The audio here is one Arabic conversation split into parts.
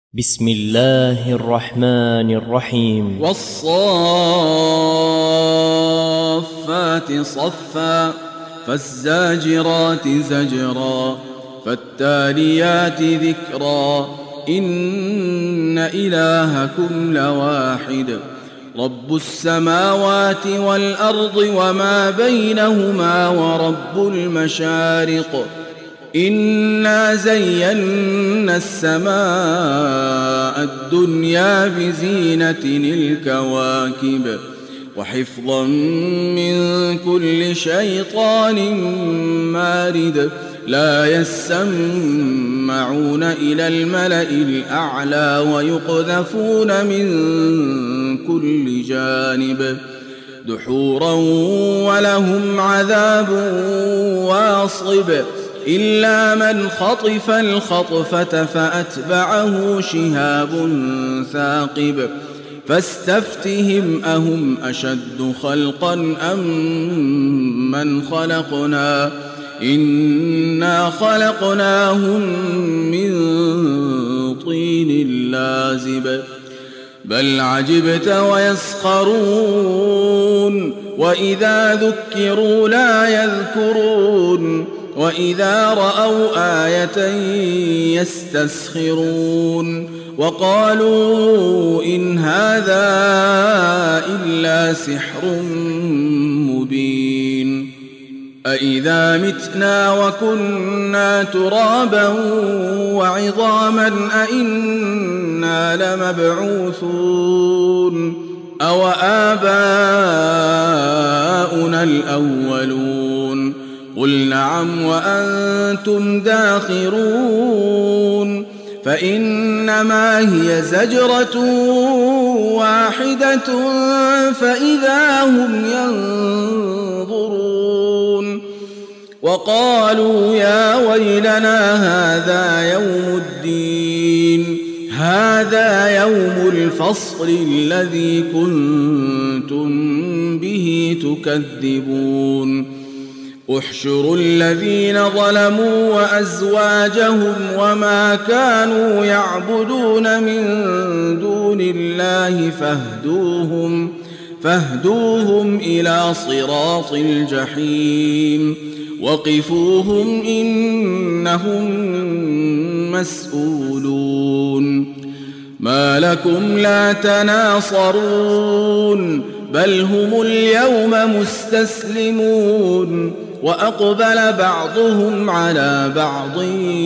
بسم الله الرحمن الرحيم. والصافات صفا فالزاجرات زجرا فالتاليات ذكرا إن إلهكم لواحد رب السماوات والأرض وما بينهما ورب المشارق إنا زينا السماء الدنيا بزينة الكواكب وحفظا من كل شيطان مارد لا يسمعون إلى الملأ الأعلى ويقذفون من كل جانب دحورا ولهم عذاب واصب إلا من خطف الخطفة فأتبعه شهاب ثاقب فاستفتهم أهم أشد خلقا أم من خلقنا إنا خلقناهم من طين لازب بل عجبت ويسخرون وإذا ذكروا لا يذكرون وإذا رأوا آية يستسخرون وقالوا إن هذا إلا سحر مبين أإذا متنا وكنا ترابا وعظاما أإنا لمبعوثون أو آباؤنا الأولون قل نعم وأنتم داخرون فإنما هي زجرة واحدة فإذا هم ينظرون وقالوا يا ويلنا هذا يوم الدين هذا يوم الفصل الذي كنتم به تكذبون احشروا الذين ظلموا وأزواجهم وما كانوا يعبدون من دون الله فاهدوهم إلى صراط الجحيم وقفوهم إنهم مسؤولون ما لكم لا تناصرون بل هم اليوم مستسلمون وأقبل بعضهم على بعض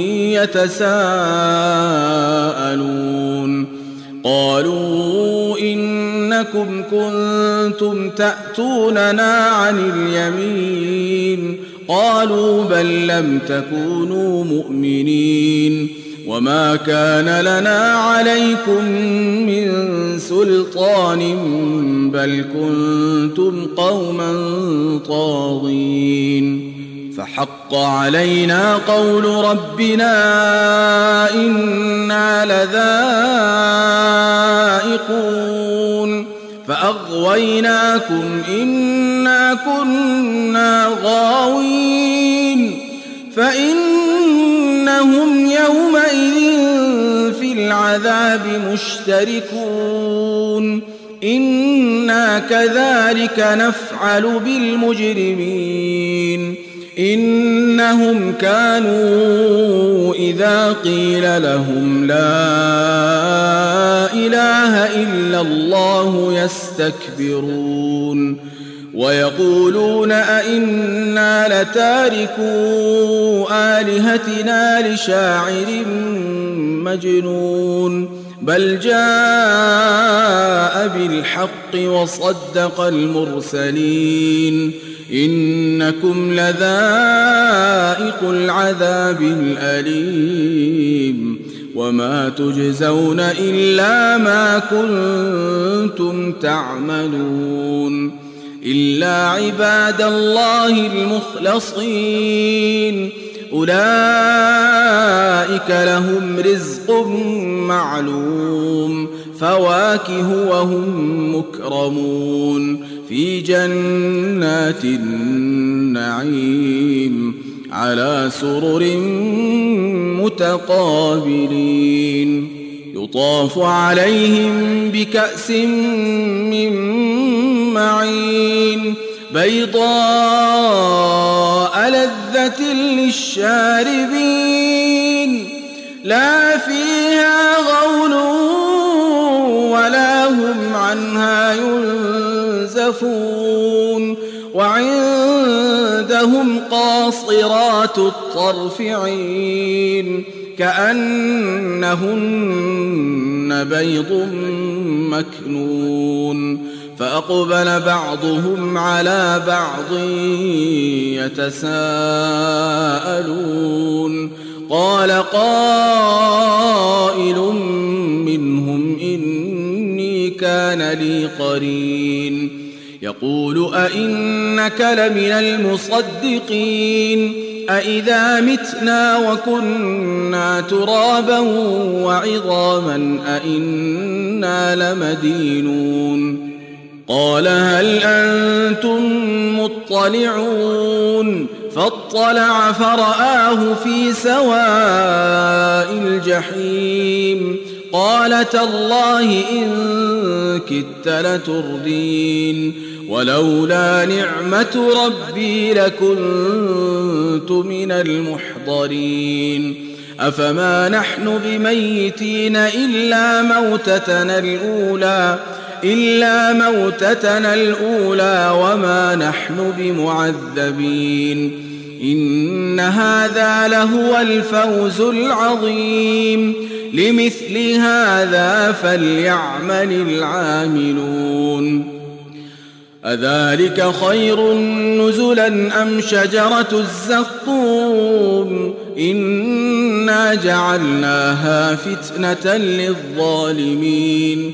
يتساءلون قالوا إنكم كنتم تأتوننا عن اليمين قالوا بل لم تكونوا مؤمنين وما كان لنا عليكم من سلطان بل كنتم قوما طاغين فحق علينا قول ربنا إنا لذائقون فأغويناكم إنا كنا غاوين فإنهم يومئذ في العذاب مشتركون إنا كذلك نفعل بالمجرمين إنهم كانوا إذا قيل لهم لا إله إلا الله يستكبرون ويقولون أئنا لتاركو آلهتنا لشاعر مجنون بل جاء بالحق وصدق المرسلين إنكم لذائق العذاب الأليم وما تجزون إلا ما كنتم تعملون إلا عباد الله المخلصين أولئك لهم رزق معلوم فواكه وهم مكرمون في جنات النعيم على سرر متقابلين يطاف عليهم بكأس من معين بيضاء لذة للشاربين لا فيها غول ولا هم عنها ينزفون وعندهم قاصرات الطرف عين كأنهن بيض مكنون فأقبل بعضهم على بعض يتساءلون قال قائل منهم إني كان لي قرين يقول أئنك لمن المصدقين أئذا متنا وكنا ترابا وعظاما أئنا لمدينون قال هل أنتم مطلعون فاطلع فرآه في سواء الجحيم قال تالله إن كدت لتردين ولولا نعمة ربي لكنت من المحضرين أفما نحن بميتين إلا موتتنا الأولى وما نحن بمعذبين إن هذا لهو الفوز العظيم لمثل هذا فليعمل العاملون أذلك خير نزلا أم شجرة الزقوم إنا جعلناها فتنة للظالمين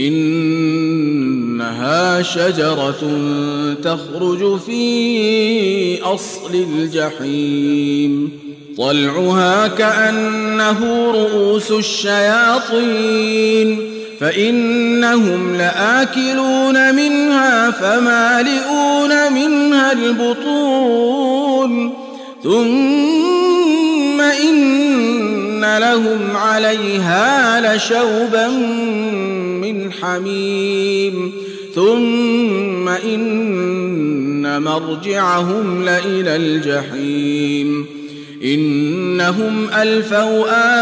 إنها شجرة تخرج في أصل الجحيم طلعها كأنه رؤوس الشياطين فإنهم لآكلون منها فمالئون منها البطون ثم إن لهم عليها لشوبا من حميم ثم إن مرجعهم لإلى الجحيم إنهم ألفوا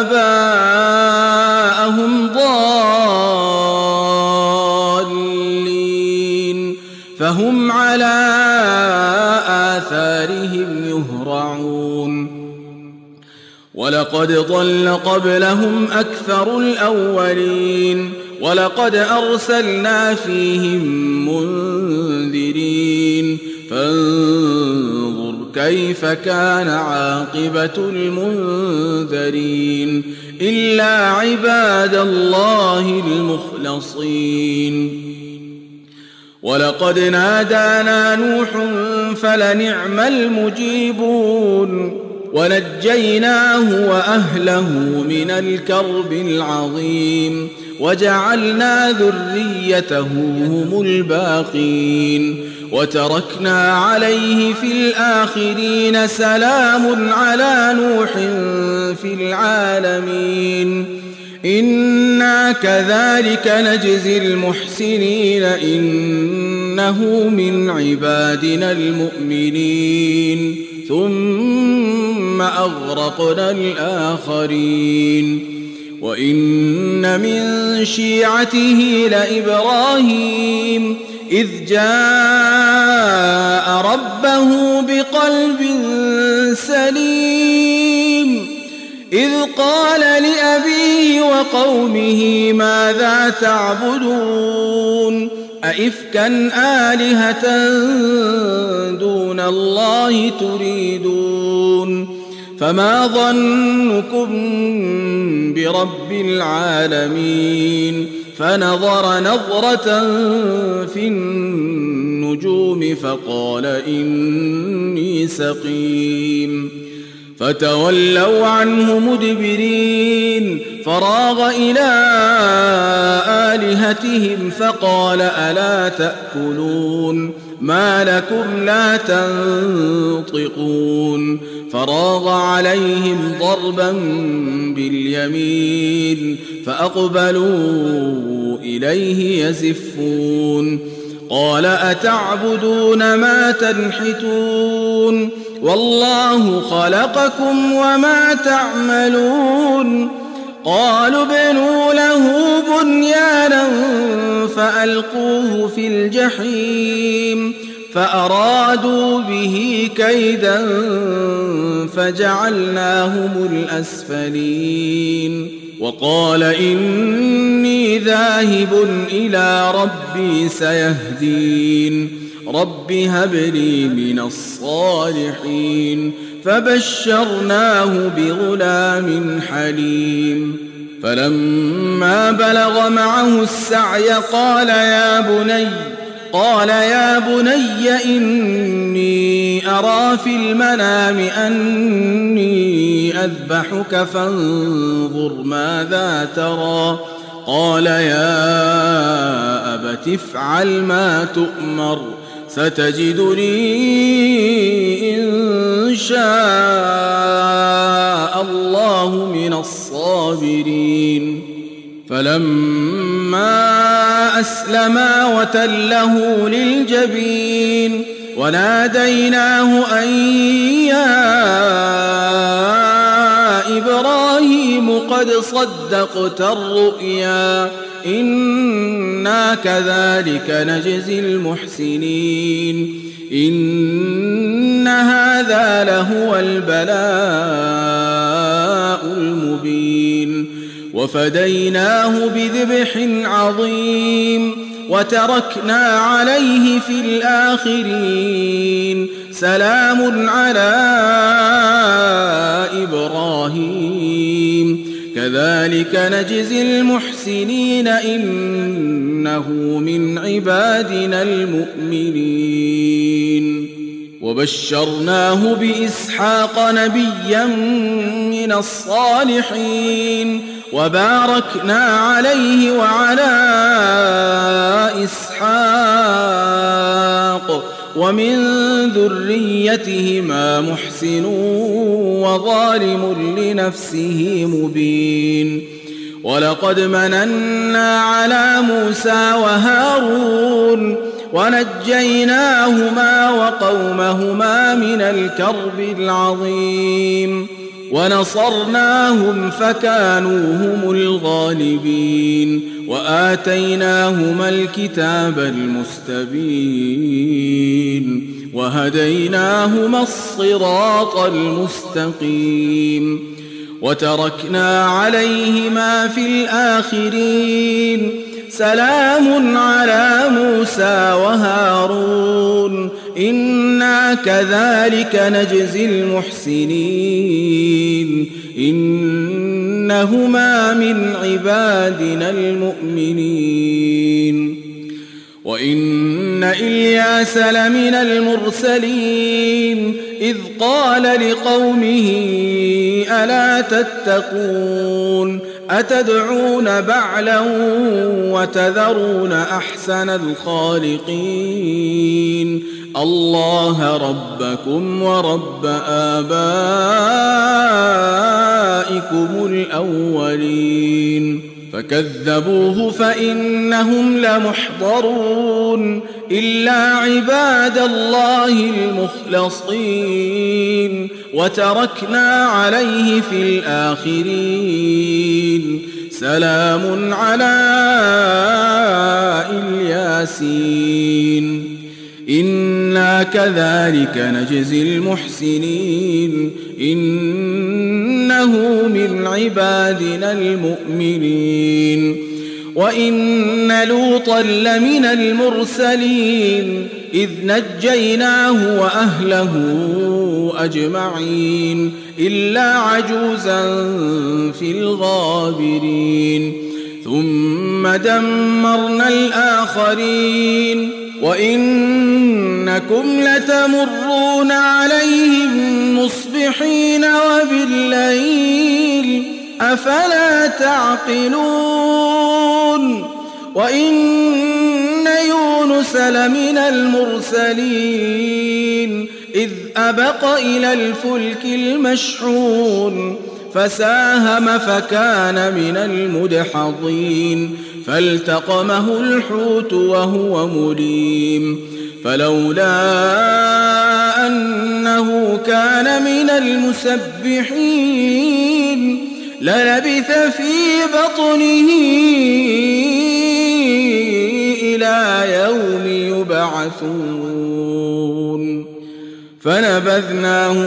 آباءهم ضالين فهم على آثارهم يهرعون ولقد ضل قبلهم أكثر الأولين ولقد أرسلنا فيهم منذرين فانظر كيف كان عاقبة المنذرين إلا عباد الله المخلصين ولقد نادانا نوح فلنعم المجيبون ونجيناه وأهله من الكرب العظيم وجعلنا ذريته هم الباقين وتركنا عليه في الآخرين سلام على نوح في العالمين إنا كذلك نجزي المحسنين إنه من عبادنا المؤمنين ثم أغرقنا الآخرين وإن من شيعته لإبراهيم إذ جاء ربه بقلب سليم إذ قال لأبيه وقومه ماذا تعبدون أئفكا آلهة دون الله تريدون فما ظنكم برب العالمين فنظر نظرة في النجوم فقال إني سقيم فتولوا عنه مدبرين فراغ إلى آلهتهم فقال ألا تأكلون ما لكم لا تنطقون فراغ عليهم ضربا باليمين فأقبلوا إليه يزفون قال أتعبدون ما تنحتون والله خلقكم وما تعملون قالوا ابنوا له بنيانا فألقوه في الجحيم فأرادوا به كيدا فجعلناهم الأسفلين وقال إني ذاهب إلى ربي سيهدين رب هب لي من الصالحين فبشرناه بغلام حليم فلما بلغ معه السعي قال يا بني إني أرى في المنام أني أذبحك فانظر ماذا ترى قال يا أبت افعل ما تؤمر ستجدني إن شاء الله من الصابرين فلما أسلما وتله للجبين وناديناه أن يا إبراهيم قد صدقت الرؤيا إنا كذلك نجزي المحسنين إن هذا لهو البلاء المبين وفديناه بذبح عظيم وتركنا عليه في الآخرين سلام على إبراهيم كذلك نجزي المحسنين إنه من عبادنا المؤمنين وبشرناه بإسحاق نبيا من الصالحين وباركنا عليه وعلى إسحاق ومن ذريتهما محسن وظالم لنفسه مبين ولقد مننا على موسى وهارون ونجيناهما وقومهما من الكرب العظيم ونصرناهم فكانوا هم الغالبين وآتيناهما الكتاب المستبين وهديناهما الصراط المستقيم وتركنا عليهما في الآخرين سلام على موسى وهارون إنا كذلك نجزي المحسنين إنهما من عبادنا المؤمنين وإن إلياس لمن المرسلين إذ قال لقومه ألا تتقون أتدعون بعلا وتذرون أحسن الخالقين الله ربكم ورب آبائكم الأولين فكذبوه فإنهم لمحضرون إلا عباد الله المخلصين وتركنا عليه في الآخرين سلام على الياسين إنا كذلك نجزي المحسنين إنه من عبادنا المؤمنين وإن لوطا لمن المرسلين إذ نجيناه وأهله أجمعين إلا عجوزا في الغابرين ثم دمرنا الآخرين وإنكم لتمرون عليهم مصبحين وبالليل أفلا تعقلون وإن يونس لمن المرسلين إذ أبق إلى الفلك المشحون فساهم فكان من المدحضين فالتقمه الحوت وهو مليم فلولا أنه كان من المسبحين للبث في بطنه إلى يوم يبعثون فنبذناه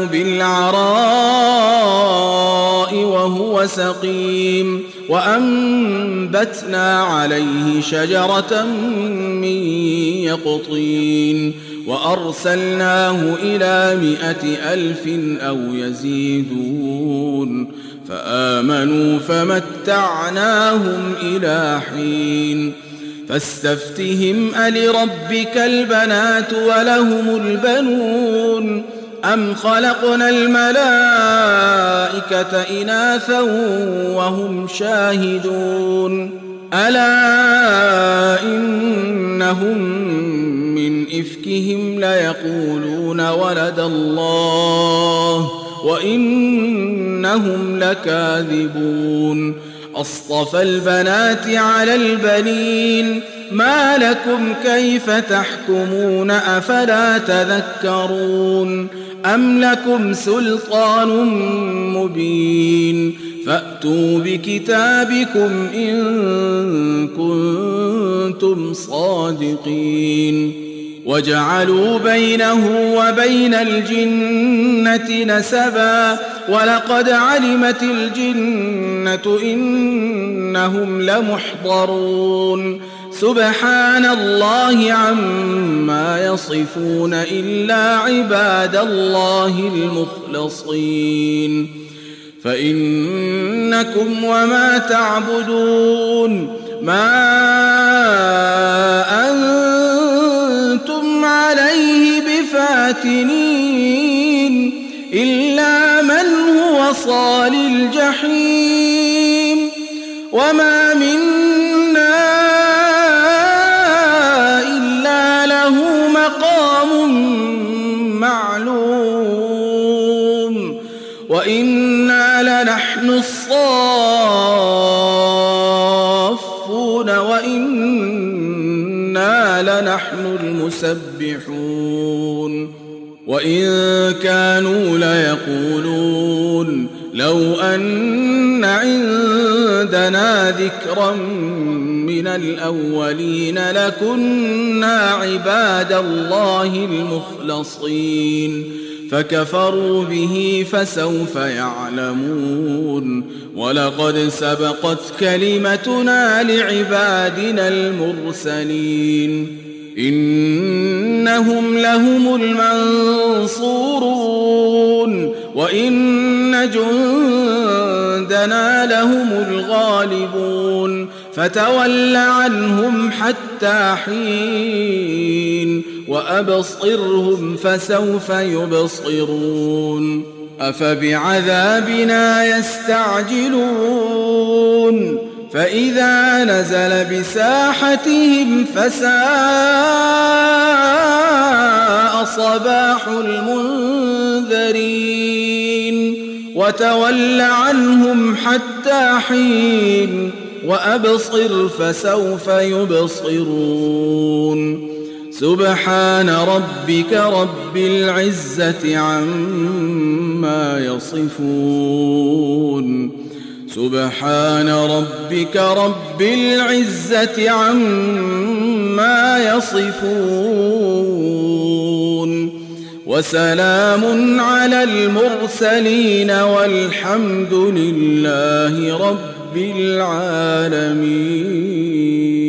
بالعراء وهو سقيم وأنبتنا عليه شجرة من يقطين وأرسلناه إلى 100,000 أو يزيدون فآمنوا فمتعناهم إلى حين فاستفتهم ألربك البنات ولهم البنون أم خلقنا الملائكة إناثا وهم شاهدون ألا إنهم من إفكهم ليقولون ولد الله وإنهم لكاذبون أصطفى البنات على البنين ما لكم كيف تحكمون أفلا تذكرون أم لكم سلطان مبين فأتوا بكتابكم إن كنتم صادقين وجعلوا بينه وبين الجنة نسبا ولقد علمت الجنة إنهم لمحضرون سبحان الله عما يصفون إلا عباد الله المخلصين فإنكم وما تعبدون ما أنتم عليه بفاتنين إلا من هو صال الجحيم وما منا إلا له مقام معلوم وإنا لنحن الصافون وإنا لنحن المسبحون وإن كانوا ليقولون لو أن عندنا ذكرا من الأولين لكنا عباد الله المخلصين فكفروا به فسوف يعلمون ولقد سبقت كلمتنا لعبادنا المرسلين إنهم لهم المنصورون وإن جندنا لهم الغالبون فتول عنهم حتى حين وأبصرهم فسوف يبصرون أفبعذابنا يستعجلون فإذا نزل بساحتهم فساء صباح المنذرين وتول عنهم حتى حين وأبصر فسوف يبصرون سبحان ربك رب العزة عما يصفون سبحان ربك رب العزة عما يصفون وسلام على المرسلين والحمد لله رب العالمين.